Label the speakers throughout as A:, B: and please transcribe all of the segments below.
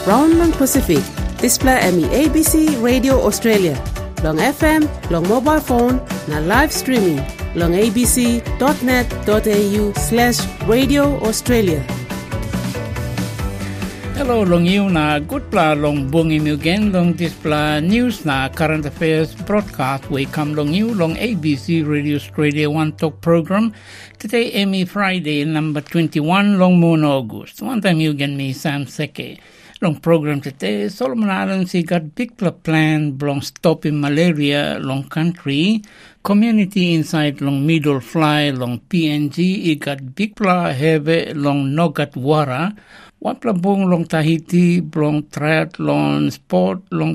A: round long Pacific. Display me ABC Radio Australia. Long FM, long mobile phone, na live streaming. Long abc.net.au/Radio Australia.
B: Hello, long you na good pla long bungi mi again long display news na current affairs broadcast we come long you long ABC Radio Australia One Talk program. Today Emmy Friday number 21 long moon August. One time you again me Sam Seke. Long program today Solomon Islands he got big plan long stopping malaria long country. Community inside long middle fly long PNG he got big pla heavy long Nogat Wara. Wapla bong long Tahiti, long triathlon sport, long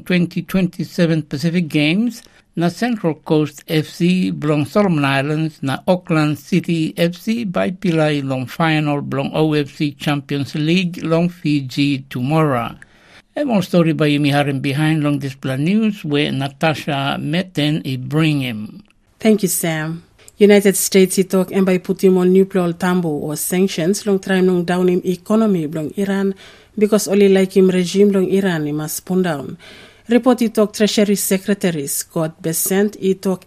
B: 2027 Pacific Games, na Central Coast FC, long Solomon Islands, na Auckland City FC, by Pilai, long final, long OFC Champions League, long Fiji tomorrow. A more story by Yumi Harim behind long display news, where Natasha Metten bring him.
C: Thank you, Sam. United States itok by putim on nuclear tambo or sanctions long try long down him economy long Iran because only like him regime long Iran must put down. Report itok Treasury Secretary Scott Bessent itok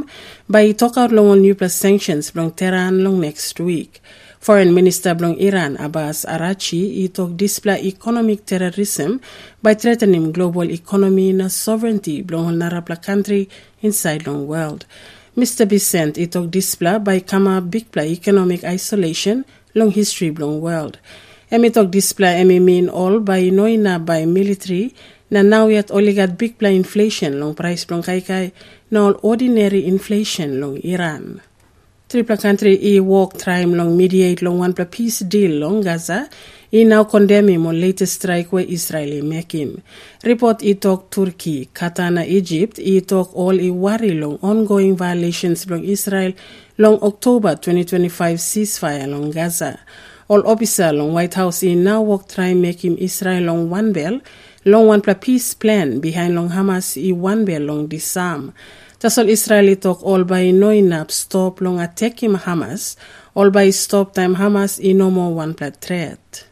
C: by itok out long on nuclear sanctions long Tehran long next week. Foreign Minister long Iran Abbas Arachi itok display economic terrorism by threatening global economy and sovereignty long Arab country inside long world. Mr. Bessent itok display by kama big play economic isolation long history long world. Itok display mean all by noina by military na now yet only got big play inflation long price long kai na all ordinary inflation long Iran. Triple country walk trying long mediate long one peace deal long Gaza. Now condemn him on latest strike where Israel make him. Report talk Turkey, Qatar na Egypt, talk all worry long ongoing violations long Israel long October 2025 ceasefire long Gaza. All officer long White House now work try make him Israel long one bell, long one peace plan behind long Hamas one bell long disarm. That's all Israeli talk all by knowing up stop long attack him Hamas, all by stop time Hamas no more one threat.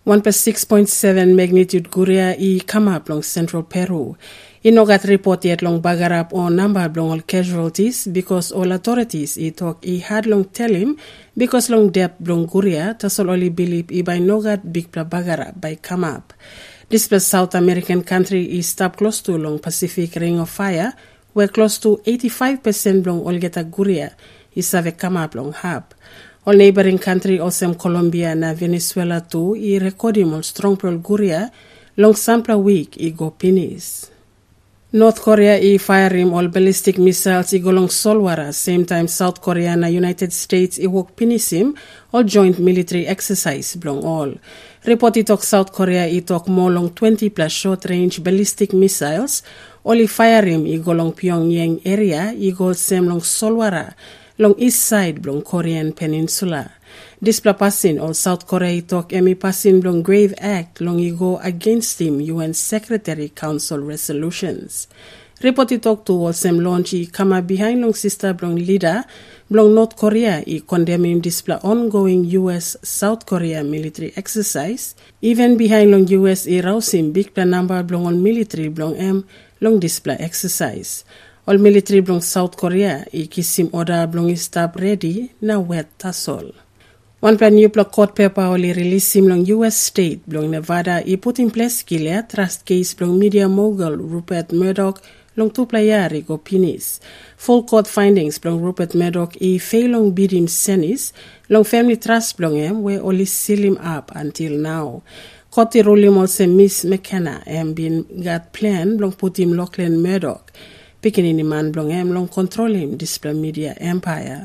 C: 1.6.7 magnitude Guria come up long central Peru. Got report yet long bagarap or number long all casualties because all authorities talk had long tell him because long depth long Guria tasol only believe by nogat big bagarap by come up. This South American country is stop close to long Pacific Ring of Fire where close to 85% long all get a Guria is have come up long hub. All neighboring country also Colombia na Venezuela too recording on strong pearl Guria long sample week go pinis. North Korea firing all ballistic missiles go long Solwara same time South Korea na United States work pinisim all joint military exercise belong all. Report talk South Korea talk more long 20 plus short range ballistic missiles only firing go long Pyongyang area go same long Solwara long east side long Korean peninsula. This passing or South Korea talk passing long grave act long go against him UN Secretary Council resolutions. Report talk to all same launch come behind long sister long leader long North Korea condemning display ongoing US South Korea military exercise even behind long US rousing big number long on military long long display exercise. All military belong South Korea kisim order belong stop ready na wet tasol. One plan new court paper only release him long US state belong Nevada put in place clear trust case belong media mogul Rupert Murdoch long 2 player go pinis. Full court findings belong Rupert Murdoch fail long bid him senis long family trust belong where only seal him up until now. Court ruling also Miss McKenna been got plan long put him Lachlan Murdoch. Picking in the man belong long control him display media empire.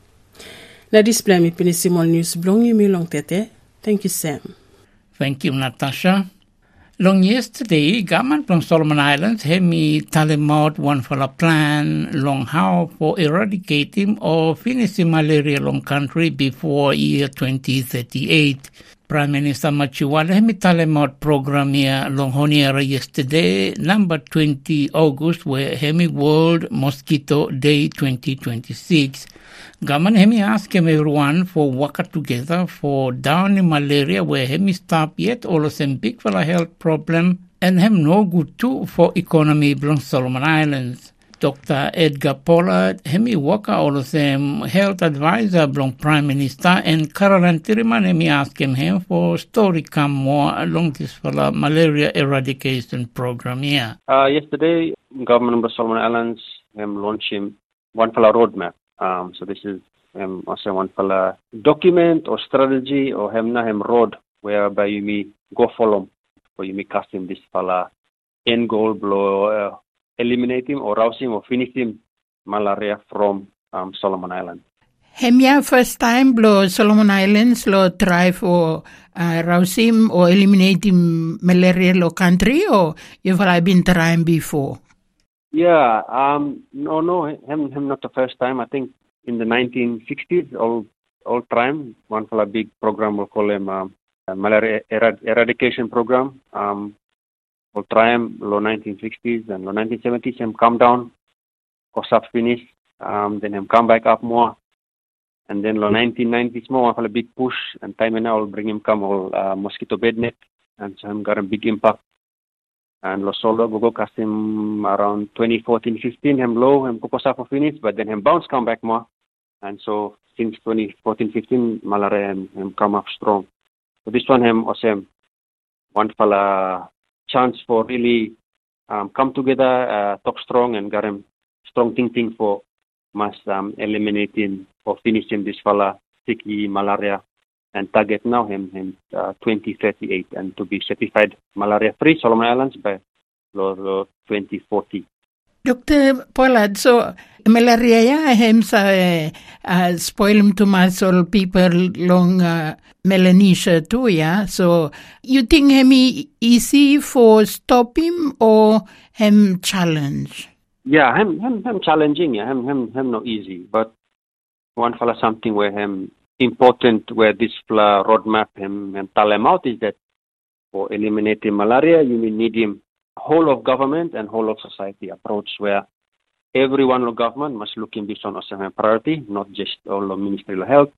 C: Na display me pinisimol news belong you long tete. Thank you, Sam.
B: Thank you, Natasha. Long yesterday, government from Solomon Islands had me telling out one for a plan long how for eradicating or finishing malaria long country before year 2038. Prime Minister Machiwala hemi program here long honiera yesterday, number 20 August, where hemi World Mosquito Day 2026. Gaman hemi ask him everyone for work together for down in malaria where hemi stop yet all of them big for a health problem and hem no good too for economy belong Solomon Islands. Dr. Edgar Pollard, hemi worker all of them health advisor belong Prime Minister and Caroline Tiriman hemi ask him for story come more along this for the malaria eradication program here.
D: Yesterday, government of Solomon Islands launched one for a roadmap. So this is also one for a document or strategy or road whereby you may go follow or you may custom this for a end goal blow eliminating or rousing or finishing malaria from Solomon Islands.
E: Hemia first time blow Solomon Islands lo try for rousing or eliminating malaria lo country or you've been trying before?
D: Yeah, no, him not the first time. I think in the 1960s, all time, one for a big program we'll call him malaria eradication program. We'll try him low 1960s and low 1970s. Him come down, course up finish, then him come back up more, and then low 1990s more one for a big push. And time now will bring him come all mosquito bed net, and so him got a big impact. And lo solo go cast him around 2014-15 him low him go for finish, but then him bounce come back more. And so since 2014-15 malaria him come up strong. So this one him also one fella chance for really come together, talk strong and got him strong thinking for mass eliminating or finishing this fella sticky malaria and target now him 2038 and to be certified malaria-free Solomon Islands by 2040.
E: Dr. Pollard, so malaria ya hem sa spoil to masol people long Melanesia too, yeah? So you think him easy for stop him or him challenge?
D: Yeah, him challenging, yeah, him not easy, but one fella something where him important where this roadmap him tell him out is that for eliminating malaria you will need him whole of government and whole of society approach where everyone of government must look in this on as a priority, not just all of Ministry of Health,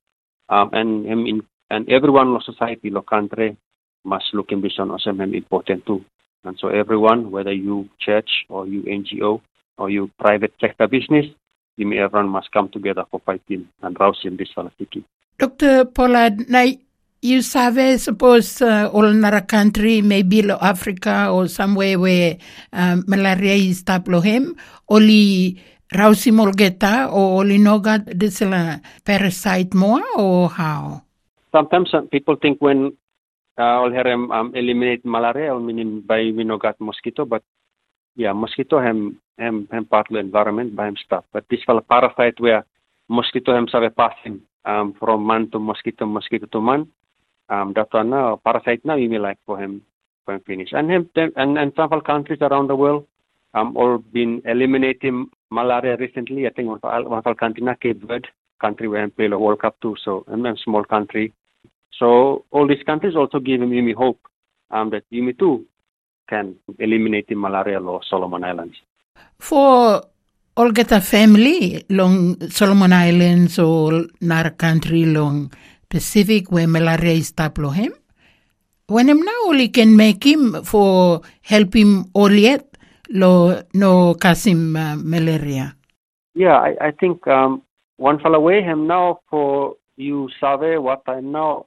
D: and everyone of society, of country must look in this on as important too. And so everyone, whether you church or you NGO or you private sector business, everyone must come together for fighting and rousing this falacity.
E: Dr. Pollard, now you suppose all another country, maybe Africa or somewhere where malaria is tablohem, only rausim olgeta or only nogat this parasite more or how?
D: Sometimes people think when all eliminate malaria, or meaning by nogat mosquito, but yeah, mosquito hem part of the environment by him stuff. But this fella parasite where mosquito hem save passing from man to mosquito to man. That one now parasite now you may like for him finish. And several countries around the world all been eliminating malaria recently. I think one country na Cape Verde, country where he played a World Cup too. So a small country. So all these countries also give him hope that you too can eliminate the malaria law Solomon Islands.
E: For Olgeta family long Solomon Islands or another country long Pacific where malaria is tablohem, when him now only can make him for help him all yet lo no kasim malaria.
D: Yeah, I think one fell away him now for you save what I know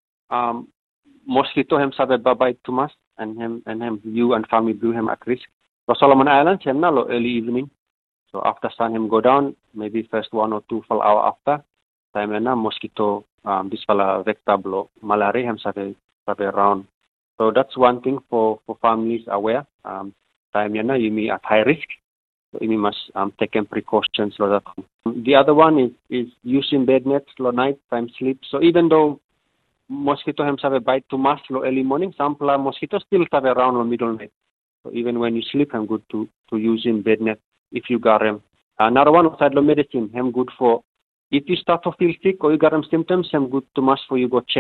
D: mosquito him save babay tumas and him you and family do him at risk. So Solomon Islands him now early evening. So after sun him go down, maybe first 1 or 2 full hour after time na mosquito this fella vector malaria him save around. So that's one thing for families aware. Time na you may at high risk. So you must take precautions for that. The other one is using bed nets for night time sleep. So even though mosquito him save bite too much early morning, some mosquito still save around the middle night. So even when you sleep, I'm good to use in bed net if you got them. Another one outside the medicine, I'm good for if you start to feel sick or you got them symptoms, I'm good to must for you go check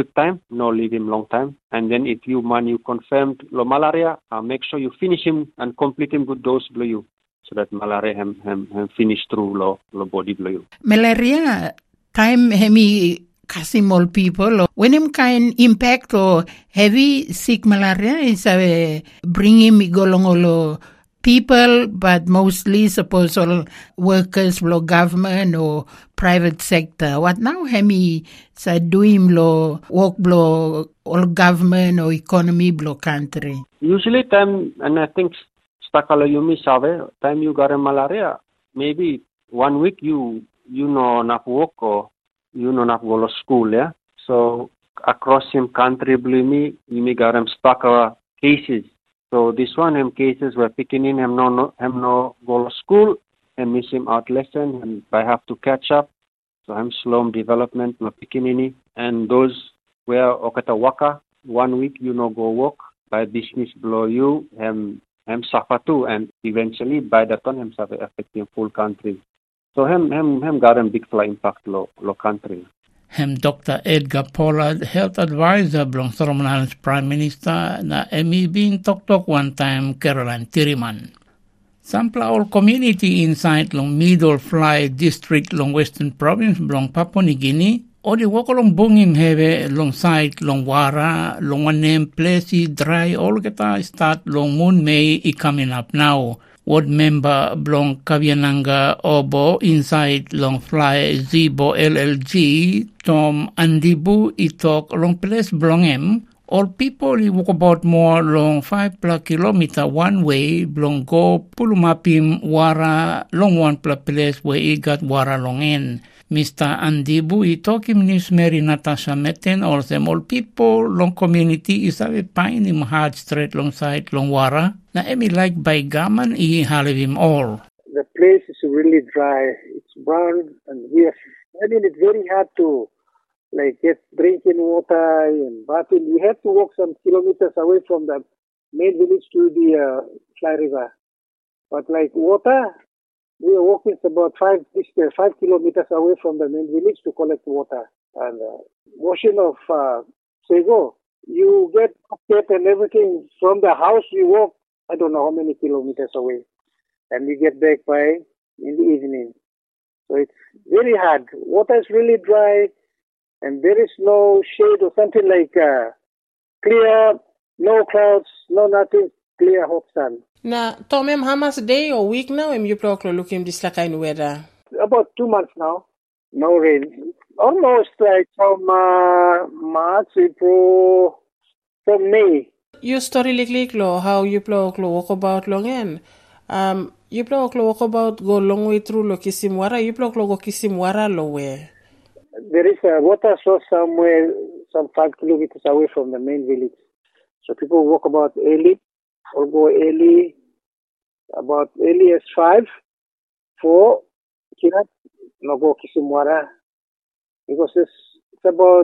D: quick time, no leave him long time. And then if you confirmed lo malaria, make sure you finish him and complete him good dose below you, so that malaria hem finish through lo body below you.
E: Malaria time hemi kasimol people when him kind impact or heavy sick malaria is bring him golongolo people, but mostly suppose all workers lo government or private sector. What now hemi sa do him lo work blo all government or economy blo country?
D: Usually time, and I think stakala yumi save time you got a malaria, maybe 1 week you know not work or you know not go to school, yeah. So across him country blumi you got him stakala cases. So this one him cases were picking in him no go to school and miss him out lesson and I have to catch up. So I'm slow development no picking in, and those where okata waka 1 week you know go work by business below you him suffer too, and eventually by that time him suffer affecting full country. So him got a big fly impact lo country.
B: Hem Dr. Edgar Pollard, health advisor belong Solomon Islands Prime Minister na been talk one time Caroline Tiriman. Sampla all community inside long Middle Fly District long Western Province belong Papua New Guinea. O di wako long bungim hebe long side long wara long one name place dry all kita start long moon May coming up now. Ward member belong Kaviananga Obo inside long fly Zibo LLG Tom Andibu itok long place belong him. All people walk about more long 5+ kilometer one way belong go Pulumapim Wara long 1+ place where he got Wara long in. Mr. Andibu itokim news Mary Natasha Meten or them all people long community is a pine him hard straight long side long Wara. Na emi like by gaman I have him all.
F: The place is really dry. It's brown and it's very hard to get drinking water and bathing. You have to walk some kilometers away from the main village to the Fly River. But water, we are walking about 5 kilometers away from the main village to collect water. And washing of Sego, you get bucket and everything from the house. You walk, I don't know how many kilometers away, and you get back by in the evening. So it's very hard. Water is really dry, and there is no shade or something clear, no clouds, no nothing, clear hot sun.
C: Na Tomem Hamas day or week now you looking this kind of weather?
F: About 2 months now. No rain. Almost from March, April, from May.
C: You story like how you walk about long end. You walk about go long way through lo Kisimwara. You go Kisimwara lo where?
F: There is a water source somewhere, some 5 kilometers away from the main village. So people walk about early, or go early, about early as 5, 4, Kirat, no go Kisimwara. Because it's about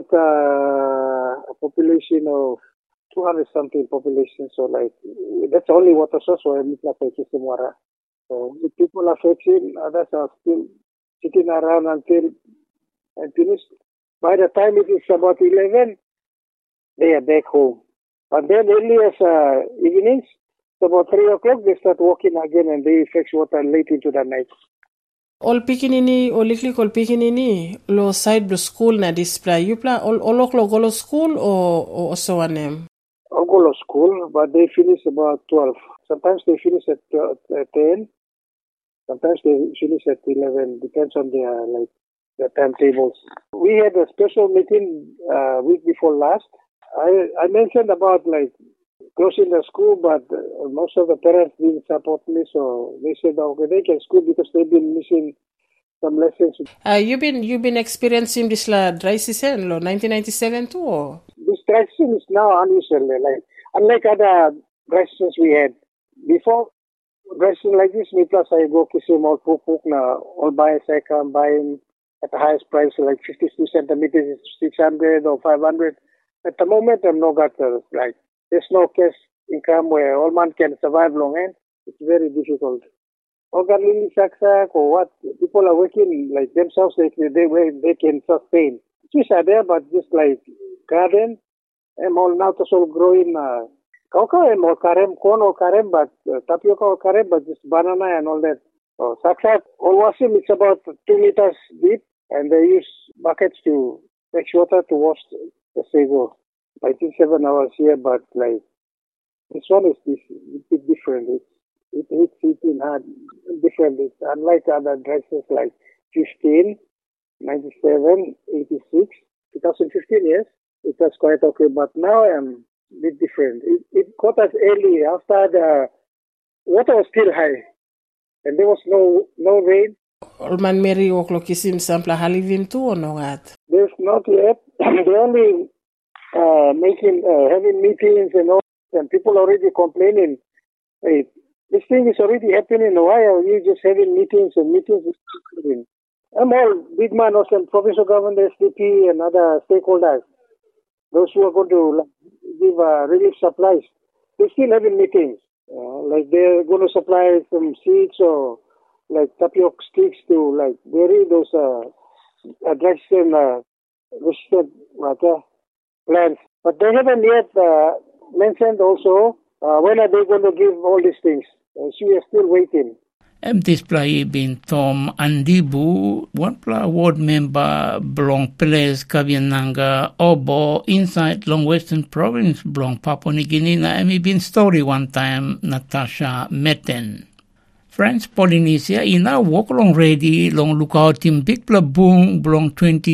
F: a population of 200-something population, so that's the only water source where we can Kisimwara. So the people are fetching, others are still sitting around until and finished. By the time it is about 11, they are back home. But then early as evenings, about 3 o'clock, they start walking again and they fetch water late into the night.
C: All pikinini, all pikinini, lo side the school na display. You play all go to school or so on them?
F: All go to school, but they finish about 12. Sometimes they finish at 10. Sometimes they finish at 11. Depends on their timetables. We had a special meeting week before last. I mentioned about closing the school, but most of the parents didn't support me, so they said, okay, they can school because they've been missing some lessons.
C: You've been experiencing this dry season, 1997 too, or?
F: This dry season is now unusual, unlike other dry seasons we had. Before dry season like this, me plus I go Kisim or Pupuk na all buyers I can buy him at the highest price, 52 centimeters, 600 or 500. At the moment, I'm not got there's no cash income where all man can survive long end. It's very difficult. Organically saksak or what? People are working themselves, they can sustain. Fish are there, but just garden. I'm all now to all growing cocoa and more carem, corn or carem, but tapioca or carem, but just banana and all that. So Saksat, all washing, it's about 2 meters deep, and they use buckets to fetch water to wash the sago. I think 7 hours here, but like this one is a bit different. It hits in hard different. It's unlike other dresses like 15, 97, 86, 2015, yes. It was quite okay, but now I'm a bit different. It caught us early after the water was still high, and there was no rain.
C: Olman Mary Oklokisim Sampla Halivim too or no that?
F: There's not yet. They're only having meetings and all, and people already complaining. Hey, this thing is already happening. Why are you just having meetings and meetings? I'm all big man, also provincial government, SDP, and other stakeholders. Those who are going to give relief supplies, they're still having meetings. Like they're going to supply some seeds or like tapioca sticks to like bury those drugs and resistant plants. But they haven't yet mentioned also when are they going to give all these things. So we are still waiting.
B: Display bin Tom Andibu, one ward member belong Place Kaviananga Obo inside Long Western Province belong Papua New Guinea na bin story one time Natasha Meten. Friends Polynesia ina walk along ready long lookout team Big Boom belong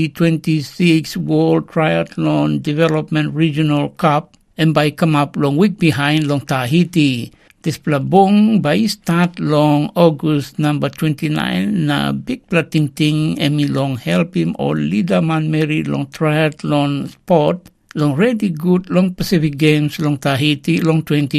B: 2026 World Triathlon Development Regional Cup and by come up long week behind long Tahiti. This plabong by start long August number 29 na big ting ting emi long help him or leader man Mary long triathlon sport long ready good long Pacific Games long Tahiti long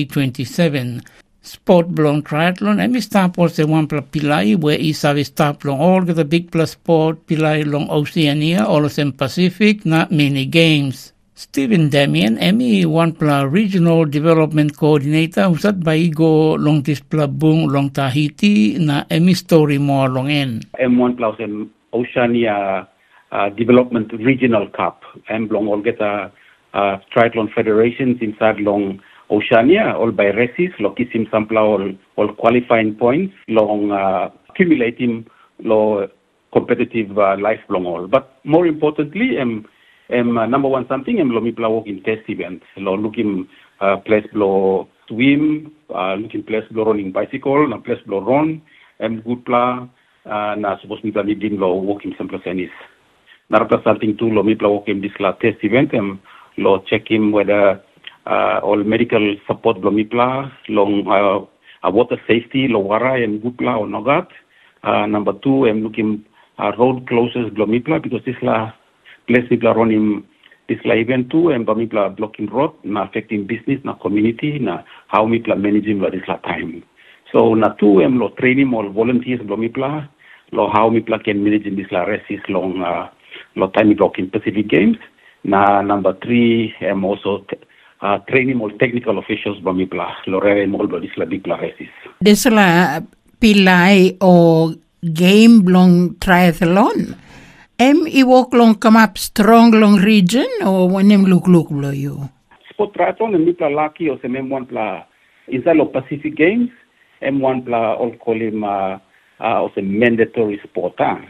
B: 2027. Sport belong triathlon emi start for the one pilai where is have start long all the big plus sport pilai long Oceania all of them Pacific na mini games. Stephen Damian, Emmy one Regional Development Coordinator, usat ba igo long Displabung long Tahiti na Emmy story mo long en.
G: M1 plus Oceania Development Regional Cup. Long all get triathlon federations inside long Oceania, all by races, lokisim sampla all qualifying points, long accumulating low competitive life long all. But more importantly, number one something lomipla walk in test event. Looking place below swim, looking place below running bicycle, na place below run, good pla na supposed to be din lo walking simple tennis. Narapla something to lomipla walk in this test event lo check him whether all medical support lomipla long water safety lo wara and good pla or nogat. Number two, looking road closures lomipla because this place people are running this event too, and people are blocking road, na affecting business, na community, na how people are managing this time. So na two, lo training all volunteers, lo how people can manage in this races long, lo time blocking Pacific Games. Na number three, also training all technical officials, lo rare all this big races.
E: This la pilai o game long triathlon. Iwok long come up strong long region or when look below you?
G: Sport triathlon and mipla lucky or some M1 pla inside of Pacific Games, M1 pla all call him or some mandatory sport.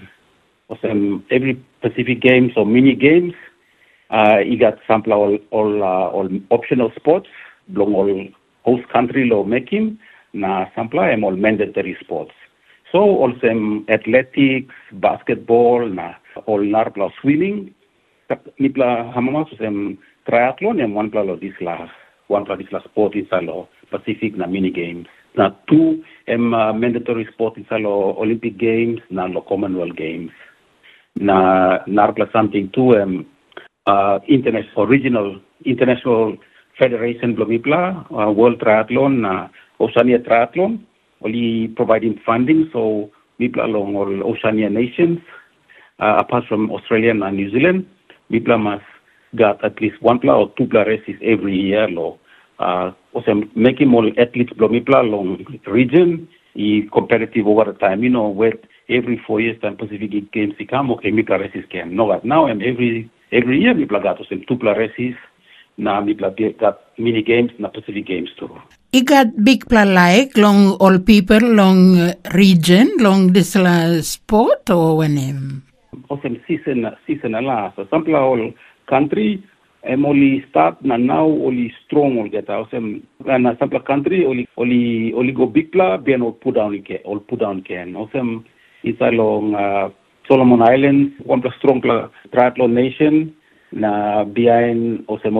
G: Or some every Pacific Games or mini games, you got sample all optional sports, belong all host country lo making, na sample all mandatory sports. So also athletics, basketball, na all narpla swimming, nipla hamamas triathlon and one disla sport inside lo Pacific na mini games. Na two mandatory sport inside lo Olympic Games na lo Commonwealth Games. Na narpla something too international federation blomipla World Triathlon na Oceania Triathlon only providing funding so people along all Oceania nations apart from Australia and New Zealand people must got at least one or two races every year lo also making more athletes blomipla along region competitive over the time where every 4 years time Pacific Games come okay mipla races can no but now and every every year mi plagato sem tupla races na mi got mini games na Pacific Games too.
E: I got big pla like long all people long region long this sport or when
G: Osem season ala so sampla all country only start na now only strong all get osem na sampla country only go big pla bien all put down can osem is along Solomon Islands one plus strong pla triathlon nation na behind osem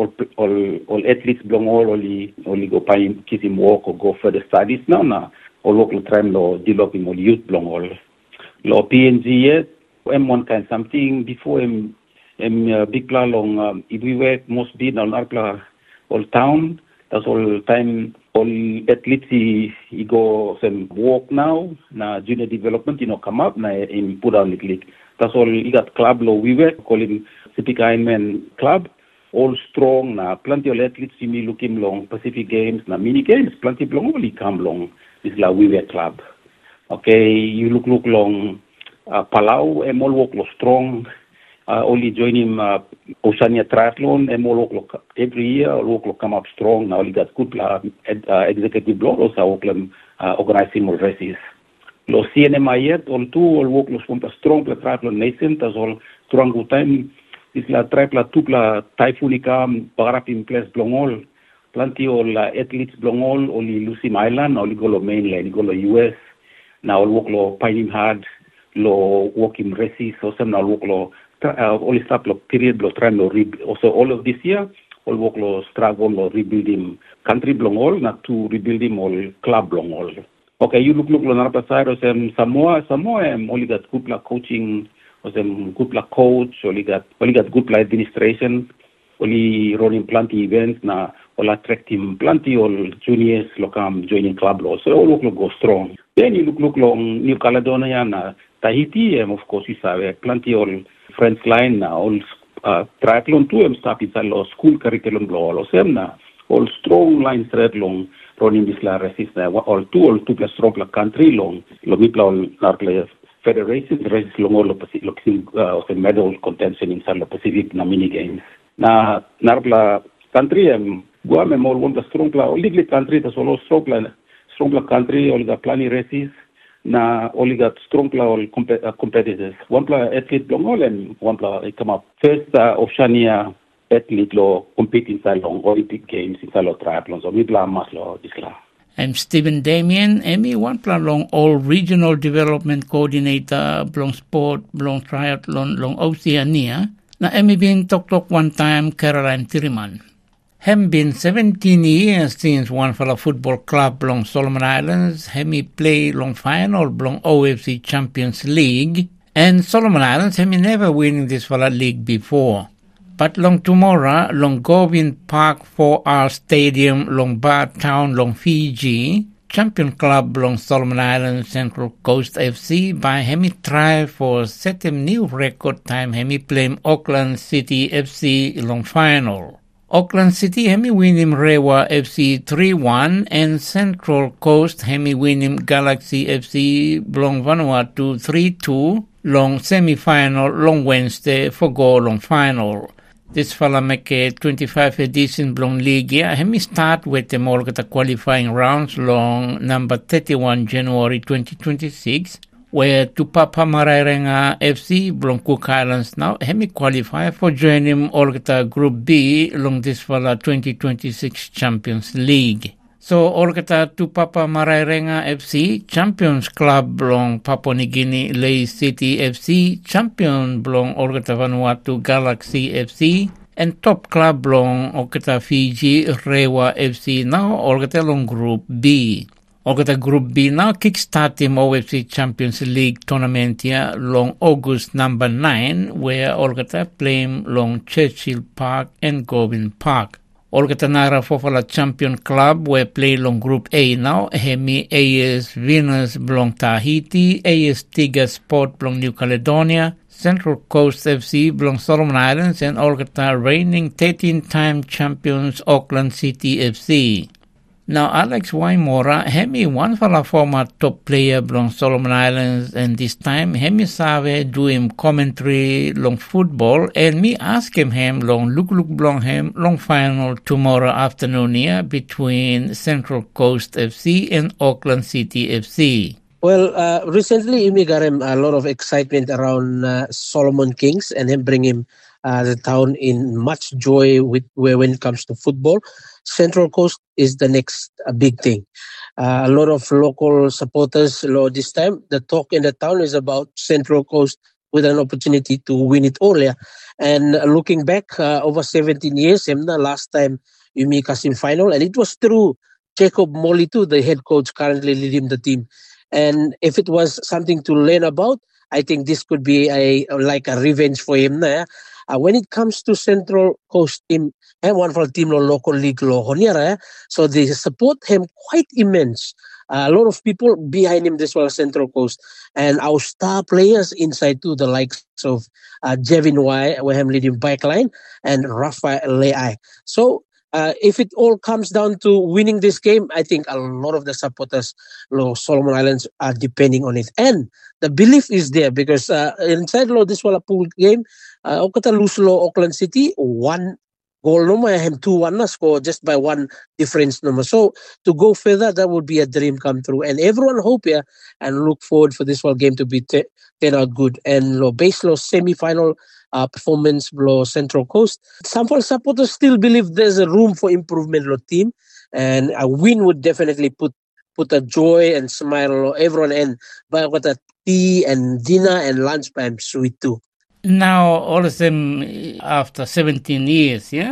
G: all athletes belong only go find kiss him walk or go further studies now na all local time lo developing all youth belong all lo PNG yet M1 kind something before big pla long if we were most be now pla all town that's all time all athletes he go some walk now na junior development come up na in put down league that's all he got club lo we were call him Pacific Ironman club all strong na plenty of athletes me looking long Pacific Games na mini games plenty long only come long this la we were club okay you look long Palau all work lo strong only join him Oceania Triathlon all work every year all work lo come up strong now only got good executive block also organizing more races lo CNMI yet all work lo strong triathlon nation that's all strong good time is la tripla tupla typhonica parap in place belong all plenty all athletes belong all only Lucim Island only go lo mainland go lo US now all work lo fighting hard lo working races also now work lo only start lo period lo try lo also all of this year all work lo struggle lo rebuilding country belong all not to rebuilding all club belong all okay you look lo na pasar Samoa only got good la coaching good la coach only got good la administration only running plenty events na all attracting plenty all juniors lo come joining club lo so all work lo go strong then you look long New Caledonia na Tahiti of course you sabe plenty all French line na all triathlon too start inside lo school curriculum lo sem na all strong lines triathlon running this la races na all two plus strong la country long lo mipla all narple federations races long all lo medal contention inside the Pacific na mini games na narpla country Guam all one the strong la league country that's all strong la country all the plenty races na only got strong pla all competitors one pla athlete long all and one pla come up first Oceania athlete lo compete inside long Olympic Games inside lo triathlon so we pla mas lo disla.
B: I'm Stephen Damien, Emmy one pla long all regional development coordinator long sport long triathlon long Oceania na Emmy been talk one time Caroline Tiriman. Hem been 17 years since one for a football club long Solomon Islands. Hemi play long final long OFC Champions League. And Solomon Islands hemi never winning this for a league before. But long tomorrow long Govind Park 4R Stadium long Bar Town long Fiji. Champion club long Solomon Islands Central Coast FC by hemi try for set a new record time hemi play Auckland City FC long final. Auckland City hemi win him Rewa FC 3-1 and Central Coast hemi win him Galaxy FC long Vanuatu 3-2 long semi-final long Wednesday for go long final. This fella make a 25 edition long league year. Hemi start with the more qualifying rounds long number 31 January 2026. Where Tupapa Marairenga FC belong Cook Islands now hemi qualify for joining Olgata Group B along this fella 2026 Champions League. So Olgata Tupapa Marairenga FC Champions Club belong Papua New Guinea Lei City FC Champion belong Olgata Vanuatu Galaxy FC and top club belong Olgata Fiji Rewa FC now Olgata long Group B. Olgata Group B now kickstart the OFC Champions League tournament here long August number 9 where Olgata play long Churchill Park and Govind Park. Olgata Nara Fofala Champion Club where play long Group A now hemi AS Venus belong Tahiti, AS Tiga Sport belong New Caledonia, Central Coast FC belong Solomon Islands and Olgata reigning 13-time champions Auckland City FC. Now, Alex Waimora, hemi one fala former top player from Solomon Islands, and this time hemi save do him commentary long football, and me ask him long look blong him long final tomorrow afternoon here between Central Coast FC and Auckland City FC.
H: Well, recently we got him a lot of excitement around Solomon Kings and him bring him the town in much joy when it comes to football. Central Coast is the next big thing. A lot of local supporters, this time, the talk in the town is about Central Coast with an opportunity to win it all. Yeah. And looking back over 17 years, the last time you make us in final, and it was through Jacob Molly too, the head coach currently leading the team. And if it was something to learn about, I think this could be a revenge for him. When it comes to Central Coast team, one for team local league so they support him quite immense. A lot of people behind him this well Central Coast, and our star players inside too, the likes of Jevin Y, where him leading backline, and Rafael Leai. So if it all comes down to winning this game, I think a lot of the supporters of Solomon Islands are depending on it. And the belief is there because inside this was a pool game. Okata lose Auckland City 1 goal number, I have 2-1 score just by one difference number. So to go further, that would be a dream come true. And everyone hope here and look forward for this world game to be turn out good. And base semi-final performance Central Coast. Some supporters still believe there's a room for improvement team, and a win would definitely put a joy and smile everyone, and buy what a tea and dinner and lunch time sweet too.
B: Now all of them after 17 years, yeah.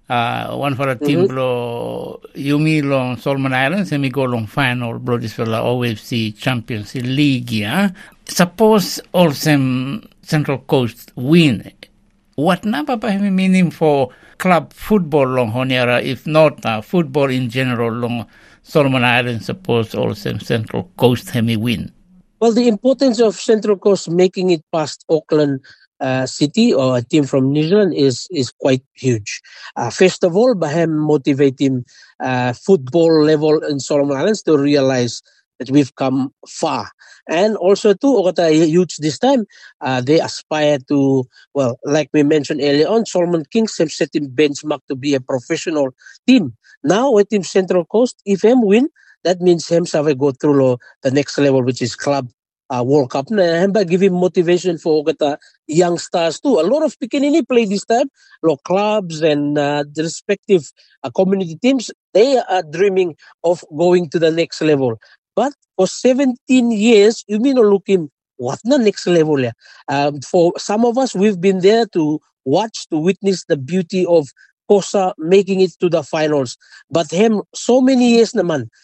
B: One for a team blow Yumi long Solomon Islands and we go long final blow this for the OFC Champions League, yeah. Suppose all them Central Coast win. What number by meaning for club football long Honiara, if not football in general long Solomon Islands, suppose all them Central Coast hemi win?
H: Well, the importance of Central Coast making it past Auckland City or a team from New Zealand is quite huge. First of all, Baham motivate him football level in Solomon Islands to realize that we've come far. And also too, huge this time, they aspire to, well, like we mentioned earlier on, Solomon Kings have set him benchmark to be a professional team. Now with Team Central Coast, if them win, that means him have go through the next level, which is club World Cup. And give him motivation for young stars too. A lot of Picanini play this time. Clubs and the respective community teams, they are dreaming of going to the next level. But for 17 years, you mean look him, what the next level? For some of us, we've been there to watch, to witness the beauty of Kosa making it to the finals. But him, so many years,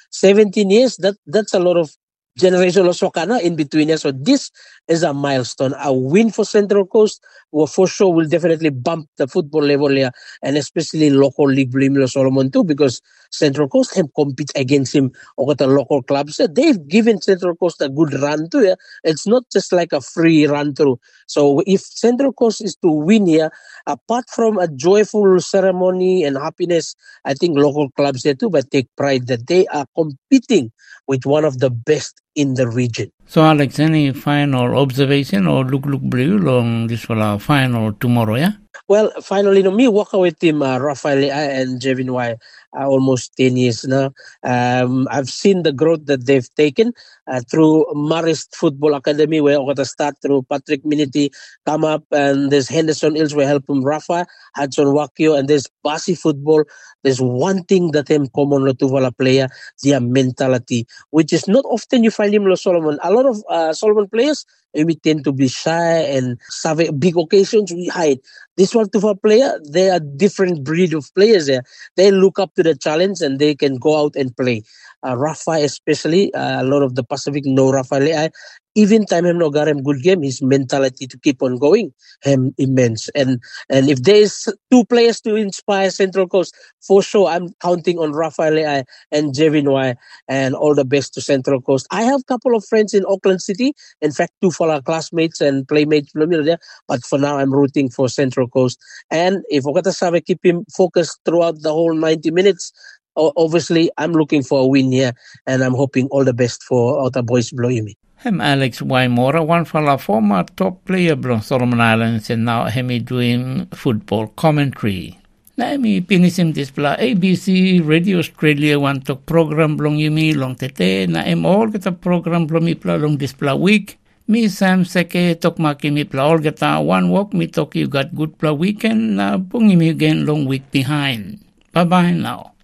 H: 17 years, that's a lot of generational soccer in between. So this is a milestone. A win for Central Coast for sure will definitely bump the football level here, and especially local league Blimlo Solomon too, because Central Coast can compete against him or the local clubs. They've given Central Coast a good run too. It's not just like a free run through. So if Central Coast is to win here, apart from a joyful ceremony and happiness, I think local clubs there too, but take pride that they are competing with one of the best in the region.
B: So Alex, any final observation or look blue on this final tomorrow, yeah?
H: Well, finally, me walk with him, Rafael and Jevin Y, almost 10 years now. I've seen the growth that they've taken through Marist Football Academy, where I got to start through Patrick Minity, come up, and there's Henderson Hills, where help him Rafa, Hudson Wakio, and there's Basi Football. There's one thing that them common to player, their mentality, which is not often you find him Solomon. A lot of Solomon players, we tend to be shy and have big occasions, we hide. This one to a player, they are different breed of players there. They look up to the challenge and they can go out and play. Rafa especially, a lot of the Pacific know Rafa. Even time him no got him good game, his mentality to keep on going him immense. And if there is two players to inspire Central Coast, for sure I'm counting on Rafael and Jevin Y, and all the best to Central Coast. I have a couple of friends in Auckland City. In fact, two for our classmates and playmates there. But for now, I'm rooting for Central Coast. And if Okata Save keep him focused throughout the whole 90 minutes, obviously, I'm looking for a win here, and I'm hoping all the best for Outer Boys Bloimi.
B: Hem Alex Waimora, one fella former top player from Solomon Islands, and now hemi doing football commentary. Na mi pinisim displa ABC Radio Australia one talk program blong yumi long tete na all kita program blong mi pla long displa week. Mi Sam Seke tok maki mi pla all kita one walk mi talk you got good pla weekend na bungi mi again long week behind. Bye bye now.